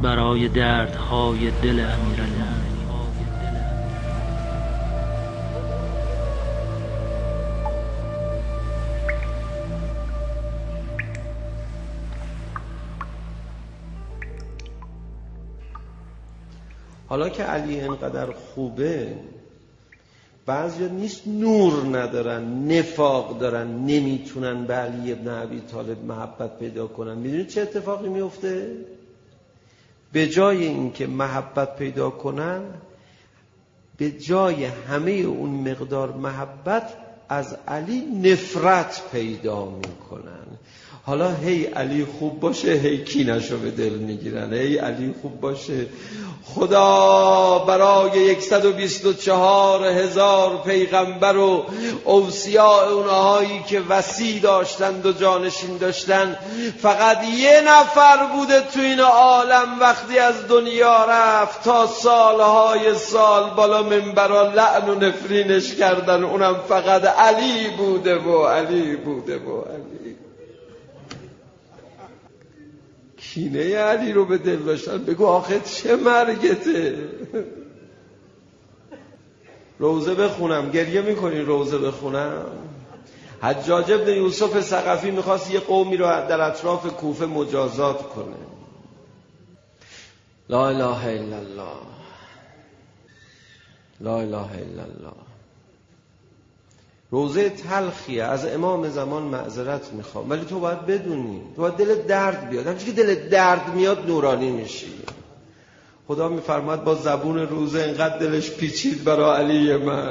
برای دردهای دل امیرالمومنین. حالا که علی اینقدر خوبه، بعضیا نیست نور ندارن، نفاق دارن، نمیتونن به علی ابن ابی طالب محبت پیدا کنن. میدونید چه اتفاقی میفته؟ به جای اینکه محبت پیدا کنن، به جای همه اون مقدار محبت از علی نفرت پیدا میکنن. حالا هی علی خوب باشه، هی کینشو به دل میگیرن. هی علی خوب باشه، خدا برای 124,000 پیغمبر و اوصیاء اونهایی که وصی داشتند و جانشین داشتن، فقط یه نفر بوده تو این عالم وقتی از دنیا رفت تا سالهای سال بالا منبرا لعن و نفرینش کردن، اونم فقط علی بوده و علی بوده و علی. کینه علی رو به دل داشتن. بگو آخه چه مرگته. روزه بخونم، گریه میکنی روزه بخونم؟ حجاج ابن یوسف ثقفی میخواست یه قومی رو در اطراف کوفه مجازات کنه. لا اله الا الله، لا اله الا الله. روزه تلخیه، از امام زمان معذرت میخوام، ولی تو باید بدونی، تو باید دلت درد بیاد. همچنین که دلت درد میاد نورانی میشی. خدا میفرماد با زبون روزه اینقدر دلش پیچید برای علی من.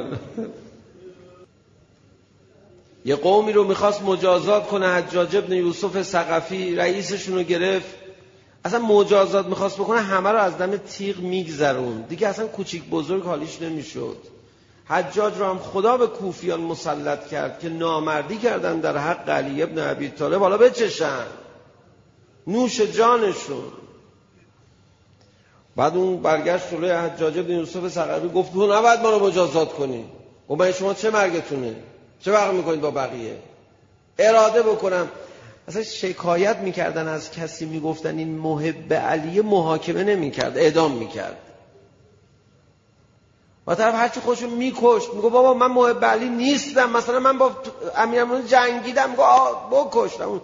یه قومی رو میخواست مجازات کنه، حجاج ابن یوسف ثقفی رئیسشون رو گرفت. اصلا مجازات میخواست بکنه، همه رو از دم تیغ میگذرون دیگه، اصلا کوچیک بزرگ حالیش نمیشد. حجاج رو هم خدا به کوفیان مسلط کرد که نامردی کردن در حق علی ابن ابی طالب، حالا بچشن نوش جانشون. بعد اون برگشت جلوی حجاج ابن یوسف ثقفی گفت تو نباید ما رو مجازات کنی. گفت من شما چه مرگتونه؟ چه فرق میکنید با بقیه؟ اراده بکنم. اصلا شکایت میکردن از کسی، میگفتن این محب علی، محاکمه نمیکرد، اعدام میکرد. و طرف هرچی خوشو میکشت، میگو بابا من محب علی نیستم، مثلا من با امیرالمومنین جنگیدم، میگو بکشتم.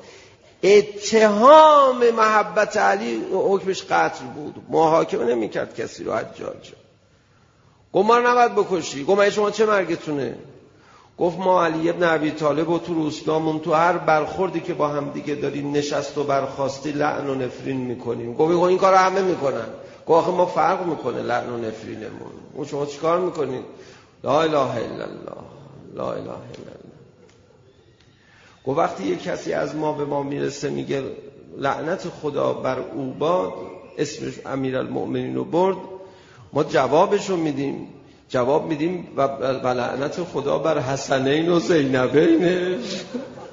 اتهام محبت علی حکمش قتل بود، محاکمه نمیکرد کسی رو. حجاج گفت ما رو نباید بکشی. گفت شما چه مرگتونه؟ گفت ما علی ابن ابی طالب و تو روستامون تو هر برخوردی که با هم دیگه داریم نشست و برخاستی لعن و نفرین میکنیم. گفت این کارو همه میکنن. گفت آخه ما فرق میکنه لعن و نفرینمون، اون شما چیکار میکنید؟ لا اله الا الله، لا اله الا الله. گفت وقتی یک کسی از ما به ما میرسه میگه لعنت خدا بر او باد، اسمش امیرالمومنین رو برد، ما جوابشو میدیم و لعنت خدا بر حسنین و زینبینش.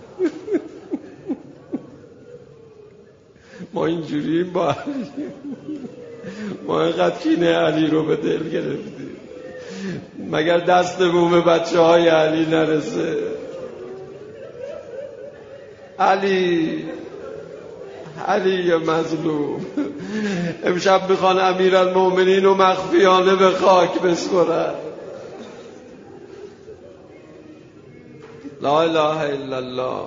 ما اینجوریم با علی، ما اینقدر کینه علی رو به دل گرفتیم، مگر دست بوم بچه های علی نرسه؟ علی مظلوم امشب میخوان امیرالمومنین و مخفیانه به خاک بسپرن. لا اله الا الله.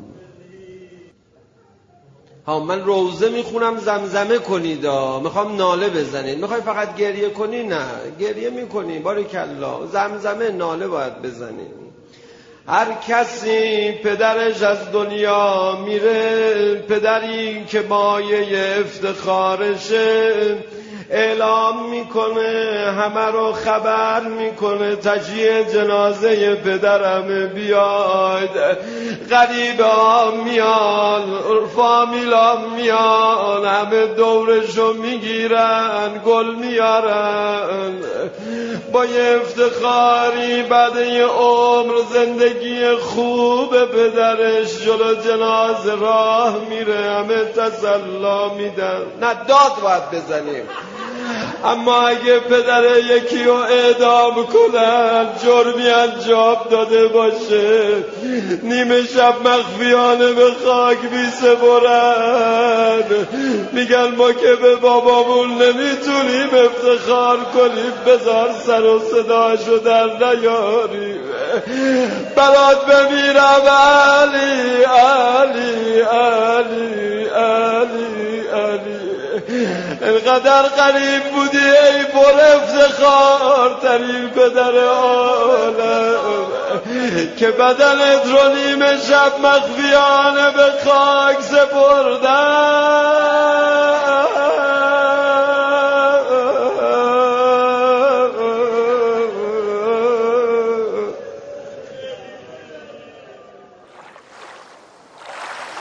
ها من روزه میخونم زمزمه کنید، میخوام ناله بزنید. میخوای فقط گریه کنی؟ نه، گریه میکنی باریکالله، زمزمه ناله باید بزنید. هر کسی پدرش از دنیا میره، پدری که مایه افتخارشه، اعلام میکنه، همه رو خبر میکنه، تجیه جنازه پدرم بیاید. غریبه ها میان، فامیل ها میان، همه دورشو میگیرن، گل میارن. با یه افتخاری بعد یه عمر زندگی خوب پدرش جلو جنازه راه میره، همه تسلا میدن. نه، داد باید بزنیم. اما اگه پدر یکی رو اعدام کنن جرمی انجام داده باشه نیمه شب مخفیانه به خاک میسپرن، میگن ما که به بابامون نمیتونیم افتخار کنیم بذار سر و صداشو در نیاریم، برات بمیرم علی علی علی علی علی. انقدر غریب بودی ای پر افتخار ترین پدر عالم که بدنت رو نیمه شب مخفیانه به خاک سپردن.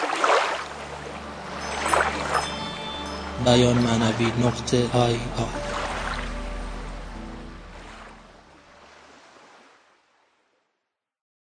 بیان معنوی .ir